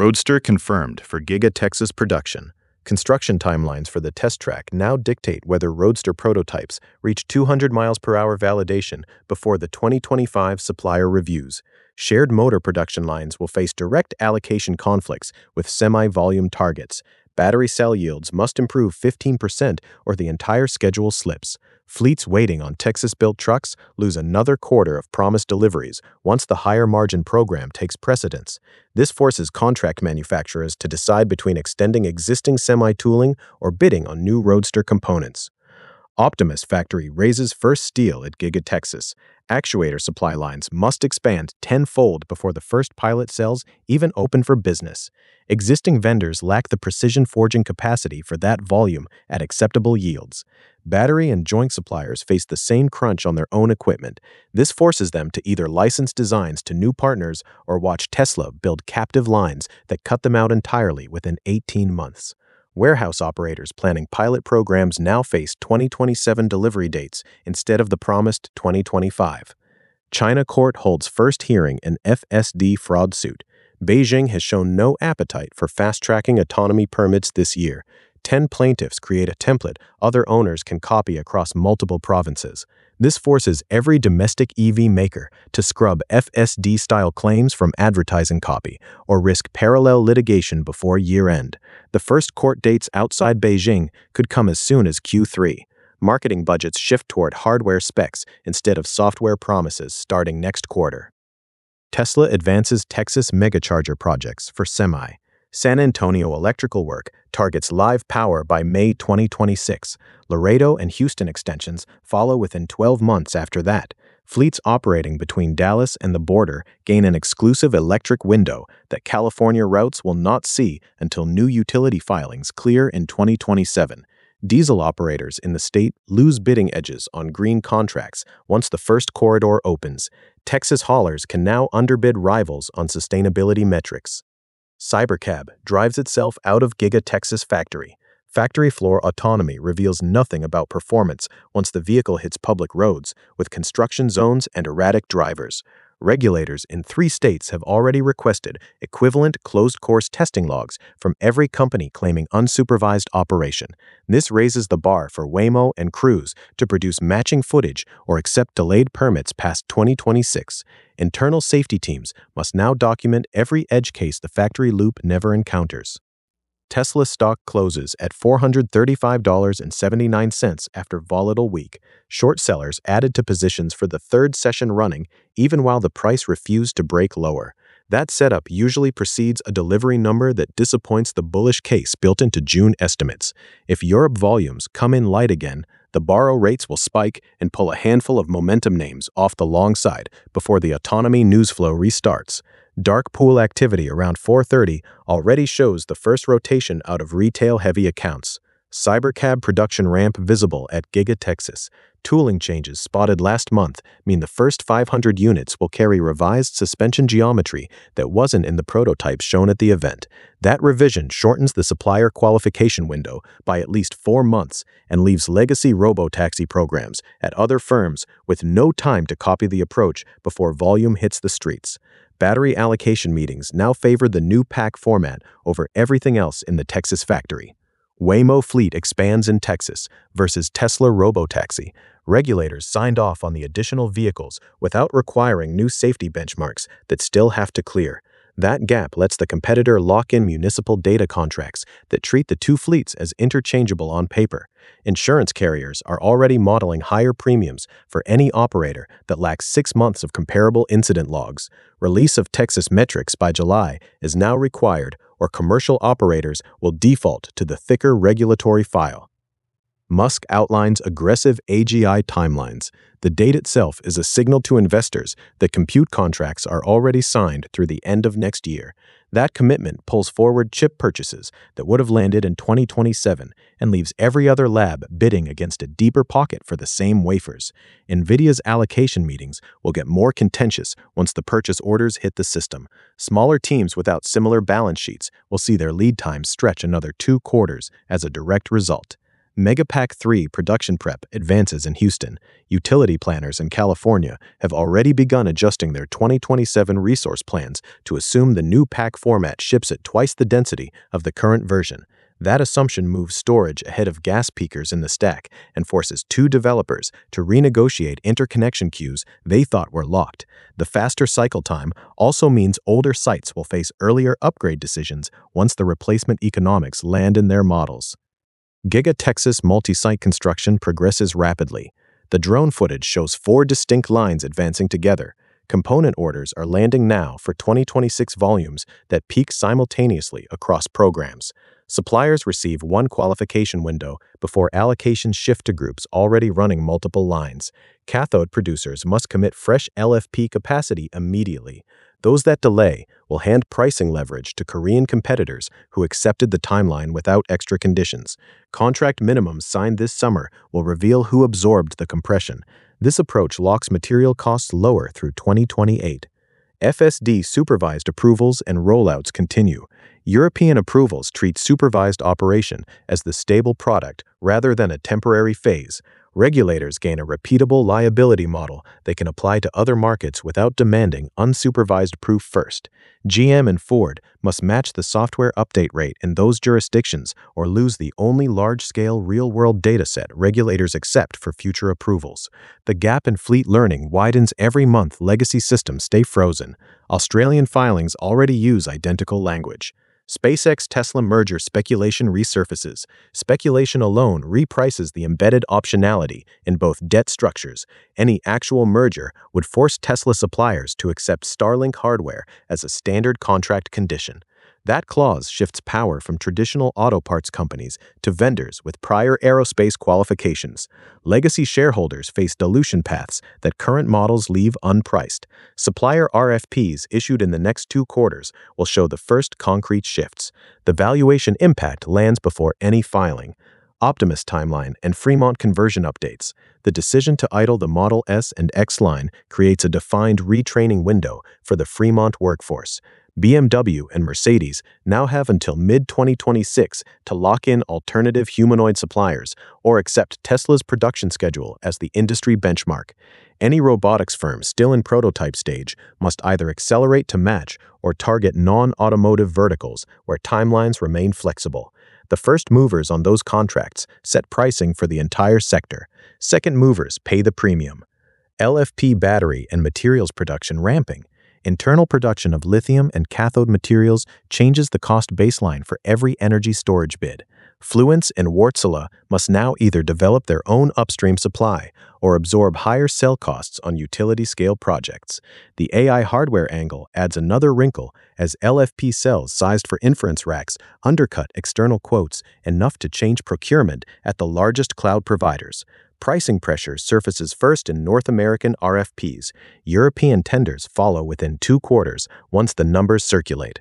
Roadster confirmed for Giga Texas production. Construction timelines for the test track now dictate whether Roadster prototypes reach 200 miles per hour validation before the 2025 supplier reviews. Shared motor production lines will face direct allocation conflicts with semi-volume targets. Battery cell yields must improve 15% or the entire schedule slips. Fleets waiting on Texas-built trucks lose another quarter of promised deliveries once the higher-margin program takes precedence. This forces contract manufacturers to decide between extending existing semi-tooling or bidding on new Roadster components. Optimus factory raises first steel at Giga Texas. Actuator supply lines must expand tenfold before the first pilot cells even open for business. Existing vendors lack the precision forging capacity for that volume at acceptable yields. Battery and joint suppliers face the same crunch on their own equipment. This forces them to either license designs to new partners or watch Tesla build captive lines that cut them out entirely within 18 months. Warehouse operators planning pilot programs now face 2027 delivery dates instead of the promised 2025. China court holds first hearing in FSD fraud suit. Beijing has shown no appetite for fast-tracking autonomy permits this year. 10 plaintiffs create a template other owners can copy across multiple provinces. This forces every domestic EV maker to scrub FSD-style claims from advertising copy or risk parallel litigation before year-end. The first court dates outside Beijing could come as soon as Q3. Marketing budgets shift toward hardware specs instead of software promises starting next quarter. Tesla advances Texas megacharger projects for semi. San Antonio electrical work targets live power by May 2026. Laredo and Houston extensions follow within 12 months after that. Fleets operating between Dallas and the border gain an exclusive electric window that California routes will not see until new utility filings clear in 2027. Diesel operators in the state lose bidding edges on green contracts once the first corridor opens. Texas haulers can now underbid rivals on sustainability metrics. Cybercab drives itself out of Giga Texas factory. Factory floor autonomy reveals nothing about performance once the vehicle hits public roads, with construction zones and erratic drivers. Regulators in 3 states have already requested equivalent closed-course testing logs from every company claiming unsupervised operation. This raises the bar for Waymo and Cruise to produce matching footage or accept delayed permits past 2026. Internal safety teams must now document every edge case the factory loop never encounters. Tesla stock closes at $435.79 after volatile week. Short sellers added to positions for the third session running, even while the price refused to break lower. That setup usually precedes a delivery number that disappoints the bullish case built into June estimates. If Europe volumes come in light again, the borrow rates will spike and pull a handful of momentum names off the long side before the autonomy news flow restarts. Dark pool activity around 4:30 already shows the first rotation out of retail-heavy accounts. Cybercab production ramp visible at Giga Texas. Tooling changes spotted last month mean the first 500 units will carry revised suspension geometry that wasn't in the prototypes shown at the event. That revision shortens the supplier qualification window by at least 4 months and leaves legacy robotaxi programs at other firms with no time to copy the approach before volume hits the streets. Battery allocation meetings now favor the new pack format over everything else in the Texas factory. Waymo fleet expands in Texas versus Tesla robotaxi. Regulators signed off on the additional vehicles without requiring new safety benchmarks that still have to clear. That gap lets the competitor lock in municipal data contracts that treat the two fleets as interchangeable on paper. Insurance carriers are already modeling higher premiums for any operator that lacks 6 months of comparable incident logs. Release of Texas metrics by July is now required, or commercial operators will default to the thicker regulatory file. Musk outlines aggressive AGI timelines. The date itself is a signal to investors that compute contracts are already signed through the end of next year. That commitment pulls forward chip purchases that would have landed in 2027 and leaves every other lab bidding against a deeper pocket for the same wafers. NVIDIA's allocation meetings will get more contentious once the purchase orders hit the system. Smaller teams without similar balance sheets will see their lead times stretch another 2 quarters as a direct result. Megapack 3 production prep advances in Houston. Utility planners in California have already begun adjusting their 2027 resource plans to assume the new pack format ships at twice the density of the current version. That assumption moves storage ahead of gas peakers in the stack and forces two developers to renegotiate interconnection queues they thought were locked. The faster cycle time also means older sites will face earlier upgrade decisions once the replacement economics land in their models. Giga Texas multi-site construction progresses rapidly. The drone footage shows 4 distinct lines advancing together. Component orders are landing now for 2026 volumes that peak simultaneously across programs. Suppliers receive one qualification window before allocations shift to groups already running multiple lines. Cathode producers must commit fresh LFP capacity immediately. Those that delay will hand pricing leverage to Korean competitors who accepted the timeline without extra conditions. Contract minimums signed this summer will reveal who absorbed the compression. This approach locks material costs lower through 2028. FSD supervised approvals and rollouts continue. European approvals treat supervised operation as the stable product rather than a temporary phase. Regulators gain a repeatable liability model they can apply to other markets without demanding unsupervised proof first. GM and Ford must match the software update rate in those jurisdictions or lose the only large-scale real-world dataset regulators accept for future approvals. The gap in fleet learning widens every month legacy systems stay frozen. Australian filings already use identical language. SpaceX-Tesla merger speculation resurfaces. Speculation alone reprices the embedded optionality in both debt structures. Any actual merger would force Tesla suppliers to accept Starlink hardware as a standard contract condition. That clause shifts power from traditional auto parts companies to vendors with prior aerospace qualifications. Legacy shareholders face dilution paths that current models leave unpriced. Supplier RFPs issued in the next 2 quarters will show the first concrete shifts. The valuation impact lands before any filing. Optimus timeline and Fremont conversion updates. The decision to idle the Model S and X line creates a defined retraining window for the Fremont workforce. BMW and Mercedes now have until mid-2026 to lock in alternative humanoid suppliers or accept Tesla's production schedule as the industry benchmark. Any robotics firm still in prototype stage must either accelerate to match or target non-automotive verticals where timelines remain flexible. The first movers on those contracts set pricing for the entire sector. Second movers pay the premium. LFP battery and materials production ramping. Internal production of lithium and cathode materials changes the cost baseline for every energy storage bid. Fluence and Wärtsilä must now either develop their own upstream supply or absorb higher cell costs on utility-scale projects. The AI hardware angle adds another wrinkle as LFP cells sized for inference racks undercut external quotes enough to change procurement at the largest cloud providers. Pricing pressure surfaces first in North American RFPs. European tenders follow within 2 quarters once the numbers circulate.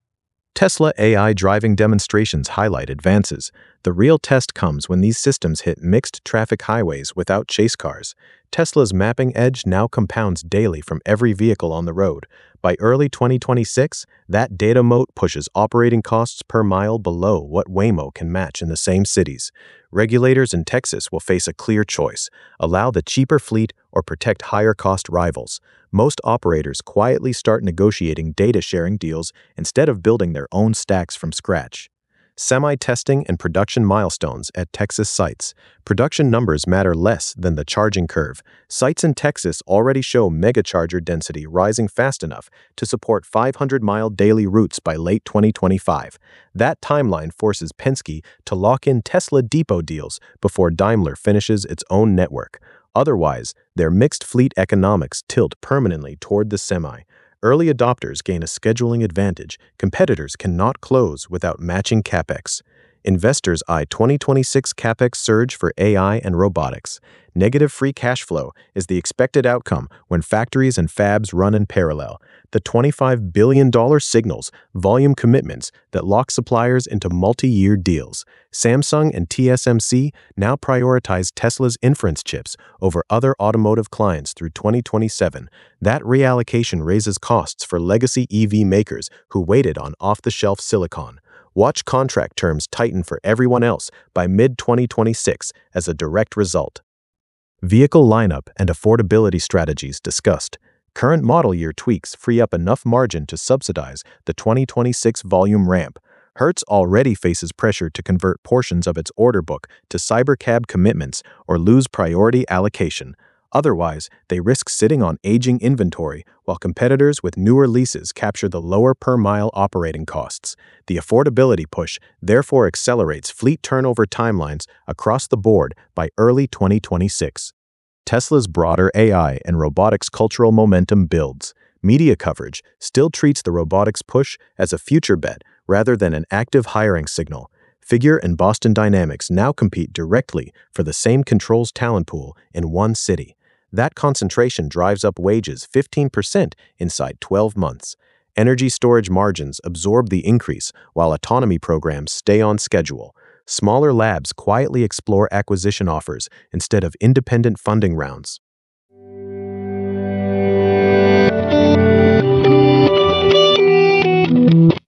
Tesla AI driving demonstrations highlight advances. The real test comes when these systems hit mixed traffic highways without chase cars. Tesla's mapping edge now compounds daily from every vehicle on the road. By early 2026, that data moat pushes operating costs per mile below what Waymo can match in the same cities. Regulators in Texas will face a clear choice: allow the cheaper fleet or protect higher-cost rivals. Most operators quietly start negotiating data-sharing deals instead of building their own stacks from scratch. Semi-testing and production milestones at Texas sites. Production numbers matter less than the charging curve. Sites in Texas already show megacharger density rising fast enough to support 500-mile daily routes by late 2025. That timeline forces Penske to lock in Tesla depot deals before Daimler finishes its own network. Otherwise, their mixed fleet economics tilt permanently toward the Semi. Early adopters gain a scheduling advantage competitors cannot close without matching CapEx. Investors eye 2026 CapEx surge for AI and robotics. Negative free cash flow is the expected outcome when factories and fabs run in parallel. The $25 billion signals volume commitments that lock suppliers into multi-year deals. Samsung and TSMC now prioritize Tesla's inference chips over other automotive clients through 2027. That reallocation raises costs for legacy EV makers who waited on off-the-shelf silicon. Watch contract terms tighten for everyone else by mid-2026 as a direct result. Vehicle lineup and affordability strategies discussed. Current model year tweaks free up enough margin to subsidize the 2026 volume ramp. Hertz already faces pressure to convert portions of its order book to Cybercab commitments or lose priority allocation. Otherwise, they risk sitting on aging inventory while competitors with newer leases capture the lower per-mile operating costs. The affordability push therefore accelerates fleet turnover timelines across the board by early 2026. Tesla's broader AI and robotics cultural momentum builds. Media coverage still treats the robotics push as a future bet rather than an active hiring signal. Figure and Boston Dynamics now compete directly for the same controls talent pool in one city. That concentration drives up wages 15% inside 12 months. Energy storage margins absorb the increase while autonomy programs stay on schedule. Smaller labs quietly explore acquisition offers instead of independent funding rounds.